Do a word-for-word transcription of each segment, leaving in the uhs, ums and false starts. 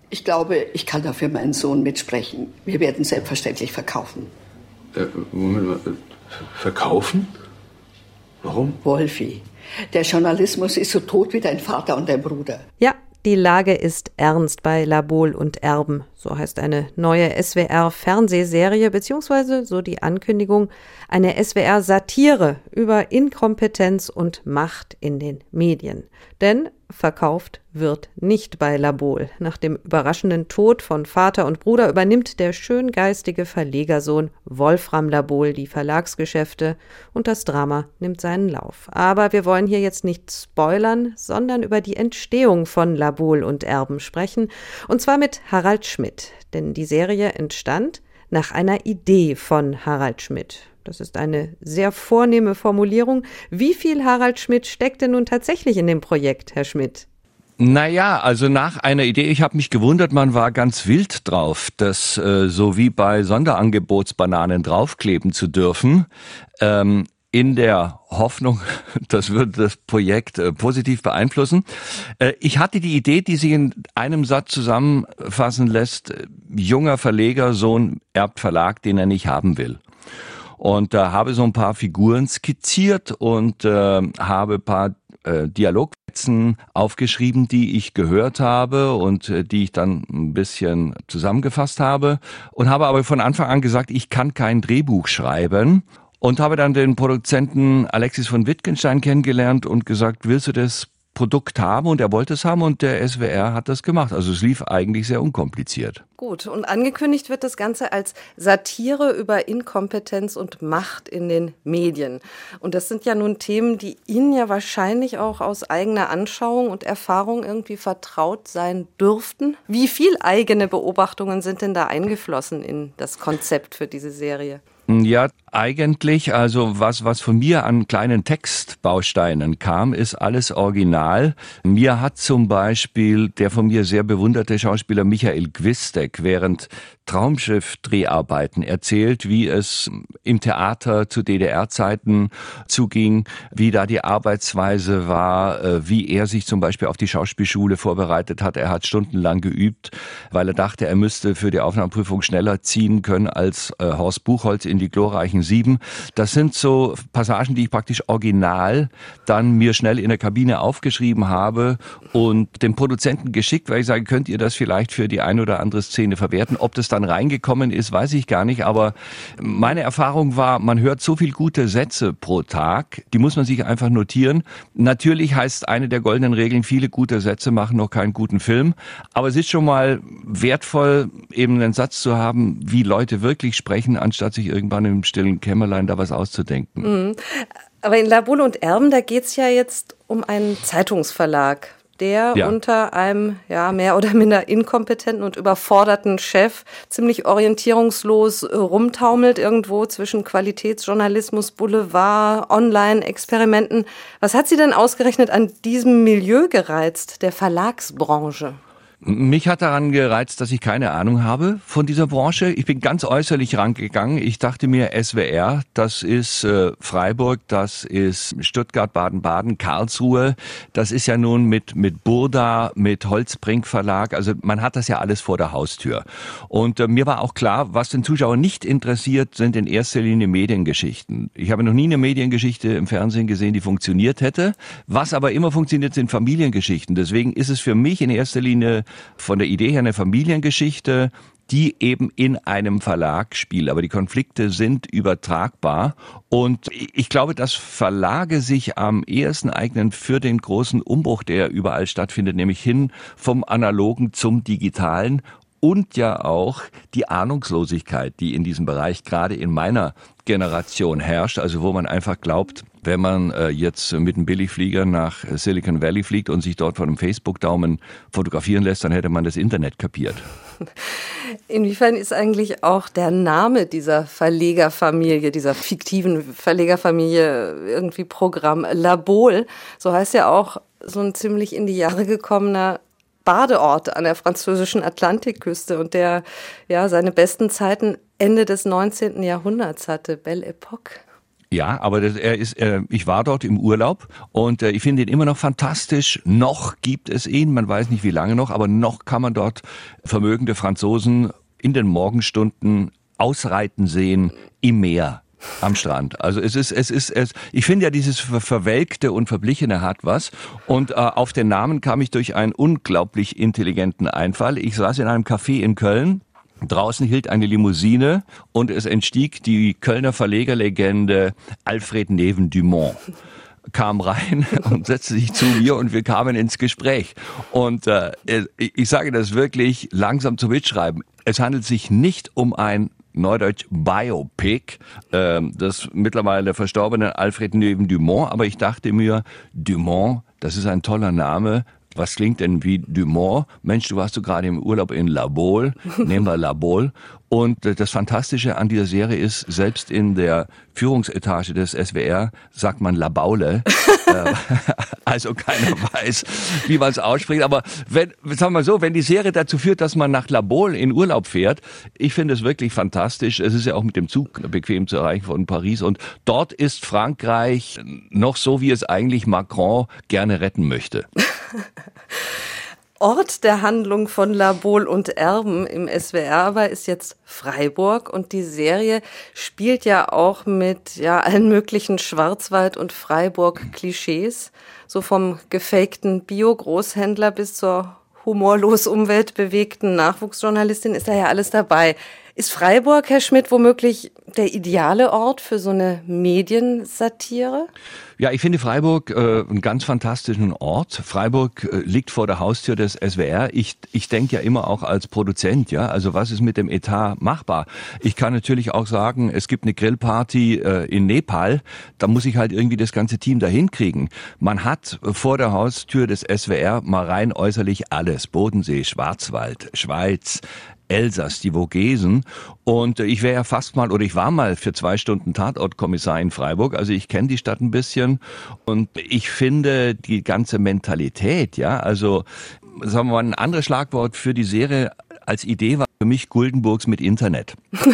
Ich glaube, ich kann dafür meinen Sohn mitsprechen. Wir werden selbstverständlich verkaufen. Äh, Moment mal, verkaufen? Warum? Wolfi, der Journalismus ist so tot wie dein Vater und dein Bruder. Ja, die Lage ist ernst bei Labohl und Erben. So heißt eine neue S W R-Fernsehserie, beziehungsweise, so die Ankündigung, eine S W R-Satire über Inkompetenz und Macht in den Medien. Denn verkauft wird nicht bei Labohl. Nach dem überraschenden Tod von Vater und Bruder übernimmt der schöngeistige Verlegersohn Wolfram Labohl die Verlagsgeschäfte und das Drama nimmt seinen Lauf. Aber wir wollen hier jetzt nicht spoilern, sondern über die Entstehung von Labohl und Erben sprechen. Und zwar mit Harald Schmidt. Denn die Serie entstand nach einer Idee von Harald Schmidt. Das ist eine sehr vornehme Formulierung. Wie viel Harald Schmidt steckt denn nun tatsächlich in dem Projekt, Herr Schmidt? Naja, also nach einer Idee, ich habe mich gewundert, man war ganz wild drauf, das äh, so wie bei Sonderangebotsbananen draufkleben zu dürfen, ähm, in der Hoffnung, das würde das Projekt äh, positiv beeinflussen. Äh, ich hatte die Idee, die sich in einem Satz zusammenfassen lässt: äh, junger Verlegersohn erbt Verlag, den er nicht haben will. Und da äh, habe so ein paar Figuren skizziert und äh, habe ein paar äh, Dialogfetzen aufgeschrieben, die ich gehört habe und äh, die ich dann ein bisschen zusammengefasst habe. Und habe aber von Anfang an gesagt, ich kann kein Drehbuch schreiben. Und habe dann den Produzenten Alexis von Wittgenstein kennengelernt und gesagt, willst du das Produkt haben? Und er wollte es haben und der S W R hat das gemacht. Also es lief eigentlich sehr unkompliziert. Gut, und angekündigt wird das Ganze als Satire über Inkompetenz und Macht in den Medien. Und das sind ja nun Themen, die Ihnen ja wahrscheinlich auch aus eigener Anschauung und Erfahrung irgendwie vertraut sein dürften. Wie viel eigene Beobachtungen sind denn da eingeflossen in das Konzept für diese Serie? Ja, eigentlich, also was was von mir an kleinen Textbausteinen kam, ist alles original. Mir hat zum Beispiel der von mir sehr bewunderte Schauspieler Michael Gwistek während Traumschiff-Dreharbeiten erzählt, wie es im Theater zu D D R-Zeiten zuging, wie da die Arbeitsweise war, wie er sich zum Beispiel auf die Schauspielschule vorbereitet hat. Er hat stundenlang geübt, weil er dachte, er müsste für die Aufnahmeprüfung schneller ziehen können als äh, Horst Buchholz in die glorreichen Sieben. Das sind so Passagen, die ich praktisch original dann mir schnell in der Kabine aufgeschrieben habe und dem Produzenten geschickt, weil ich sage, könnt ihr das vielleicht für die eine oder andere Szene verwerten? Ob das dann reingekommen ist, weiß ich gar nicht, aber meine Erfahrung war, man hört so viel gute Sätze pro Tag, die muss man sich einfach notieren. Natürlich heißt eine der goldenen Regeln, viele gute Sätze machen noch keinen guten Film, aber es ist schon mal wertvoll, eben einen Satz zu haben, wie Leute wirklich sprechen, anstatt sich irgendwann im stillen Kämmerlein da was auszudenken. Mhm. Aber in Labohl und Erben, da geht's ja jetzt um einen Zeitungsverlag, der ja unter einem ja mehr oder minder inkompetenten und überforderten Chef ziemlich orientierungslos rumtaumelt irgendwo zwischen Qualitätsjournalismus, Boulevard, Online-Experimenten. Was hat Sie denn ausgerechnet an diesem Milieu gereizt, der Verlagsbranche? Mich hat daran gereizt, dass ich keine Ahnung habe von dieser Branche. Ich bin ganz äußerlich rangegangen. Ich dachte mir, S W R, das ist äh, Freiburg, das ist Stuttgart, Baden-Baden, Karlsruhe. Das ist ja nun mit mit Burda, mit Holzbrink Verlag. Also man hat das ja alles vor der Haustür. Und äh, mir war auch klar, was den Zuschauer nicht interessiert, sind in erster Linie Mediengeschichten. Ich habe noch nie eine Mediengeschichte im Fernsehen gesehen, die funktioniert hätte. Was aber immer funktioniert, sind Familiengeschichten. Deswegen ist es für mich in erster Linie von der Idee her eine Familiengeschichte, die eben in einem Verlag spielt. Aber die Konflikte sind übertragbar. Und ich glaube, dass Verlage sich am ehesten eignen für den großen Umbruch, der überall stattfindet, nämlich hin vom Analogen zum Digitalen. Und ja auch die Ahnungslosigkeit, die in diesem Bereich gerade in meiner Generation herrscht, also wo man einfach glaubt, wenn man äh, jetzt mit einem Billigflieger nach Silicon Valley fliegt und sich dort von einem Facebook-Daumen fotografieren lässt, dann hätte man das Internet kapiert. Inwiefern ist eigentlich auch der Name dieser Verlegerfamilie, dieser fiktiven Verlegerfamilie irgendwie Programm? Labohl, so heißt ja auch so ein ziemlich in die Jahre gekommener Badeort an der französischen Atlantikküste und der ja seine besten Zeiten Ende des neunzehnten Jahrhunderts hatte, Belle Époque. Ja, aber das, er ist, äh, ich war dort im Urlaub und äh, ich finde ihn immer noch fantastisch. Noch gibt es ihn, man weiß nicht wie lange noch, aber noch kann man dort vermögende Franzosen in den Morgenstunden ausreiten sehen im Meer. Am Strand. Also es ist, es ist, es, ich finde ja dieses Ver- Verwelkte und Verblichene hat was. Und äh, auf den Namen kam ich durch einen unglaublich intelligenten Einfall. Ich saß in einem Café in Köln. Draußen hielt eine Limousine und es entstieg die Kölner Verlegerlegende Alfred Neven-Dumont. Kam rein und setzte sich zu mir und wir kamen ins Gespräch. Und äh, ich sage das wirklich langsam zum Mitschreiben. Es handelt sich nicht um ein Neudeutsch Biopic, äh, des mittlerweile verstorbenen Alfred Neven-Dumont, aber ich dachte mir, Dumont, das ist ein toller Name. Was klingt denn wie Dumont? Mensch, du warst du gerade im Urlaub in La Baule, nehmen wir La Baule. Und das Fantastische an dieser Serie ist, selbst in der Führungsetage des S W R sagt man La Baule. Also keiner weiß, wie man es ausspricht. Aber wenn, sagen wir mal so, wenn die Serie dazu führt, dass man nach La Baule in Urlaub fährt, ich finde es wirklich fantastisch. Es ist ja auch mit dem Zug bequem zu erreichen von Paris. Und dort ist Frankreich noch so, wie es eigentlich Macron gerne retten möchte. Ort der Handlung von La Baule und Erben im S W R aber ist jetzt Freiburg und die Serie spielt ja auch mit ja allen möglichen Schwarzwald- und Freiburg-Klischees, so vom gefakten Bio-Großhändler bis zur humorlos umweltbewegten Nachwuchsjournalistin ist da ja alles dabei. Ist Freiburg, Herr Schmidt, womöglich der ideale Ort für so eine Mediensatire? Ja, ich finde Freiburg äh, einen ganz fantastischen Ort. Freiburg äh, liegt vor der Haustür des S W R. Ich, ich denke ja immer auch als Produzent, ja, also was ist mit dem Etat machbar? Ich kann natürlich auch sagen, es gibt eine Grillparty äh, in Nepal, da muss ich halt irgendwie das ganze Team dahin kriegen. Man hat vor der Haustür des S W R mal rein äußerlich alles. Bodensee, Schwarzwald, Schweiz, Elsass, die Vogesen. Und ich wäre ja fast mal, oder ich war mal für zwei Stunden Tatortkommissar in Freiburg. Also ich kenne die Stadt ein bisschen. Und ich finde die ganze Mentalität, ja, also sagen wir mal, ein anderes Schlagwort für die Serie als Idee war für mich Guldenburgs mit Internet.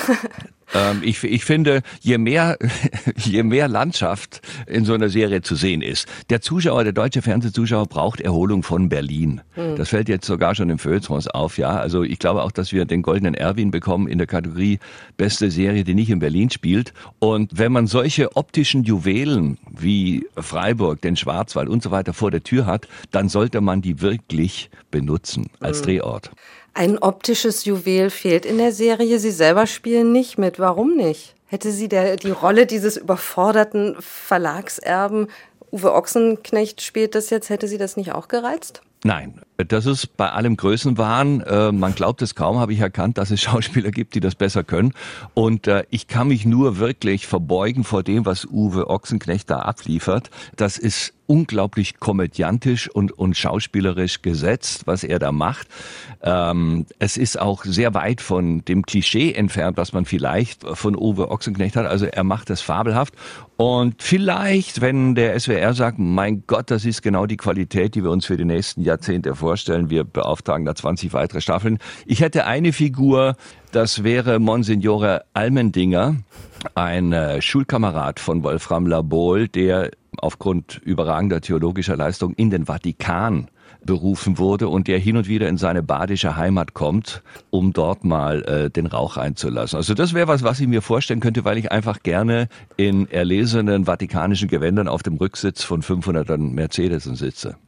ähm, ich, ich finde, je mehr, je mehr Landschaft in so einer Serie zu sehen ist, der Zuschauer, der deutsche Fernsehzuschauer braucht Erholung von Berlin. Mhm. Das fällt jetzt sogar schon im Feuilletons auf, ja. Also ich glaube auch, dass wir den goldenen Erwin bekommen in der Kategorie beste Serie, die nicht in Berlin spielt. Und wenn man solche optischen Juwelen wie Freiburg, den Schwarzwald und so weiter vor der Tür hat, dann sollte man die wirklich benutzen als mhm. Drehort. Ein optisches Juwel fehlt in der Serie. Sie selber spielen nicht mit. Warum nicht? Hätte Sie der, die Rolle dieses überforderten Verlagserben, Uwe Ochsenknecht spielt das jetzt, hätte Sie das nicht auch gereizt? Nein, das ist bei allem Größenwahn. Äh, man glaubt es kaum, habe ich erkannt, dass es Schauspieler gibt, die das besser können. Und äh, ich kann mich nur wirklich verbeugen vor dem, was Uwe Ochsenknecht da abliefert. Das ist unglaublich komödiantisch und, und schauspielerisch gesetzt, was er da macht. Ähm, es ist auch sehr weit von dem Klischee entfernt, was man vielleicht von Uwe Ochsenknecht hat. Also er macht das fabelhaft. Und vielleicht, wenn der S W R sagt, mein Gott, das ist genau die Qualität, die wir uns für die nächsten Jahrzehnte vorstellen, wir beauftragen da zwanzig weitere Staffeln. Ich hätte eine Figur, das wäre Monsignore Almendinger, ein äh, Schulkamerad von Wolfram La Baule, der aufgrund überragender theologischer Leistung in den Vatikan berufen wurde und der hin und wieder in seine badische Heimat kommt, um dort mal äh, den Rauch einzulassen. Also das wäre was, was ich mir vorstellen könnte, weil ich einfach gerne in erlesenen vatikanischen Gewändern auf dem Rücksitz von fünfhundertern Mercedesen sitze.